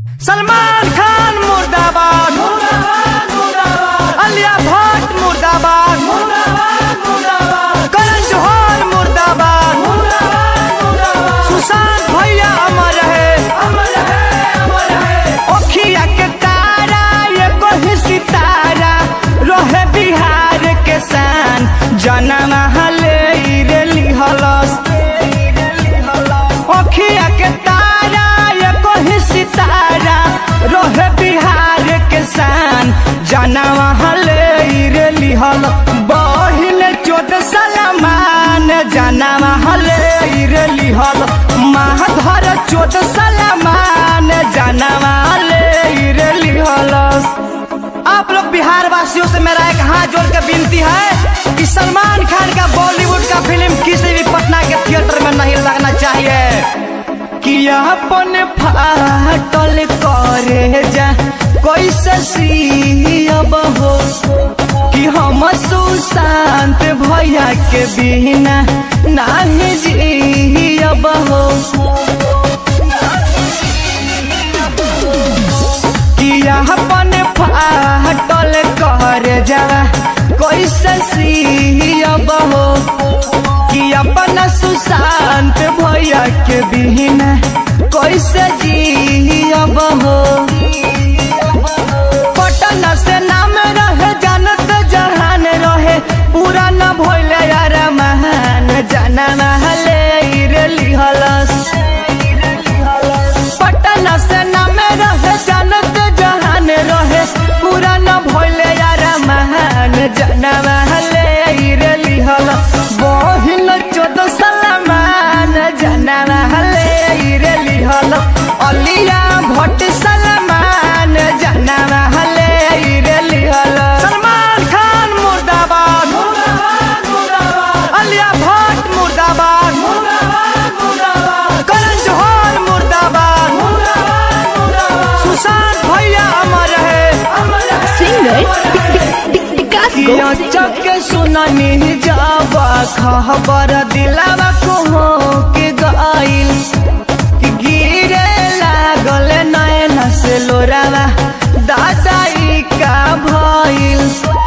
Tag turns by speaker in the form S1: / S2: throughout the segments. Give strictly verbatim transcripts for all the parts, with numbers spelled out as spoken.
S1: सलमान खान मुर्दाबाद मुर्दाबाद मुर्दाबाद आलिया भट्ट मुर्दाबाद मुर्दाबाद मुर्दाबाद करण जौहर मुर्दाबाद मुर्दाबाद मुर्दाबाद सुशांत भैया अमर है अमर है अमर है ओखिया के तारा ये कोई सितारा रहे बिहार के शान जनम हले रे लिहलस ओखिया के तारा ये कोई सितारा रोहे बिहार के शान जनम हले रे लिहल बहिन चोट सलमान जनम हले रे लिहल माधर चोट सलमान जनम हले रे लिहल। आप लोग बिहार वासियों से मेरा एक हाथ जोड़ के विनती है कि सलमान खान का बॉलीवुड का फिल्म किसी भी पटना के थिएटर में नहीं लगना चाहिए कि अपन फाटल करे जा कैसे सीब हो कि हम सुशांत भैया के बिना नहीं जीब हो कि अपन फाटल करे जा कैसे सीब हो कि अपना सुशांत भैया के बिना कैसे जीब हो पटना से नाम रहे जानत जहान रहे पूरा न भइले यार महान जनम हले रे लिहलस पटना से नाम रहे जानत जहान रहे पूरा न भइले यार महान जनम हले रे लिहलस बहिन चोद सलमान जनम हले रे लिहल अलिया भट्ट सलमान जनम हले रे लिहल। सलमान खान मुर्दाबाद मुर्दाबाद मुर्दाबाद आलिया भट्ट मुर्दाबाद मुर्दाबाद मुर्दाबाद करण जौहर मुर्दाबाद मुर्दाबाद मुर्दाबाद सुशांत भैया अमर है अमर है सिंगर चक सुननी जावा खबर दिलावा को के गइल कि गिरे लागल नैन से लोरावा दादाई का भइल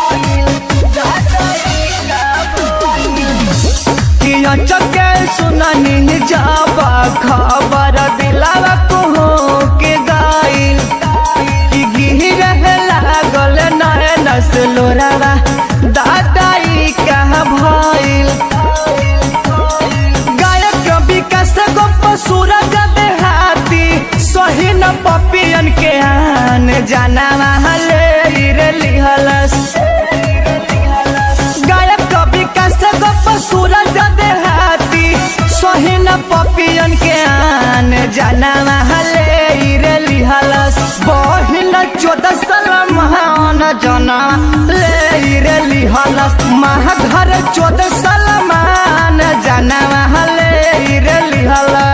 S1: कि चक सुननी जावा खबर दिलावा को के गइल कि गिरे लागल नैन से लोरावा दादाई का भइल गायक विकास गोप सूरज देहाती सही न पपियन के आन जनम हले रे लिहलस गायक विकास गोप सूरज देहाती सही न पपियन के आन जनम हले रे लिहलस बहिन चौदह सलमान जनम ले रे लिहलस महाधर चौदह सलमान जनम हले रे लिहलस।